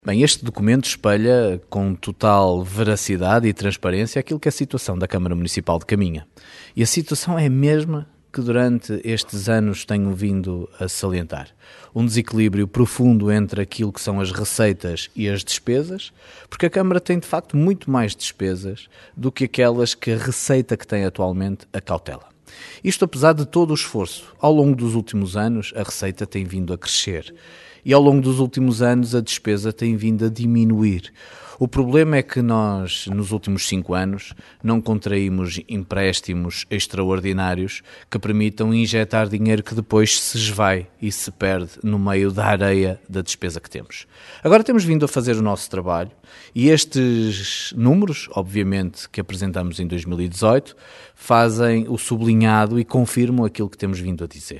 Bem, este documento espelha com total veracidade e transparência aquilo que é a situação da Câmara Municipal de Caminha. E a situação é a mesma que durante estes anos tenho vindo a salientar. Um desequilíbrio profundo entre aquilo que são as receitas e as despesas, porque a Câmara tem de facto muito mais despesas do que aquelas que a receita que tem atualmente acautela. Isto apesar de todo o esforço. Ao longo dos últimos anos, a receita tem vindo a crescer e ao longo dos últimos anos a despesa tem vindo a diminuir. O problema é que nós, nos últimos 5 anos, não contraímos empréstimos extraordinários que permitam injetar dinheiro que depois se esvai e se perde no meio da areia da despesa que temos. Agora temos vindo a fazer o nosso trabalho e estes números, obviamente, que apresentamos em 2018, fazem o sublinhado e confirmam aquilo que temos vindo a dizer.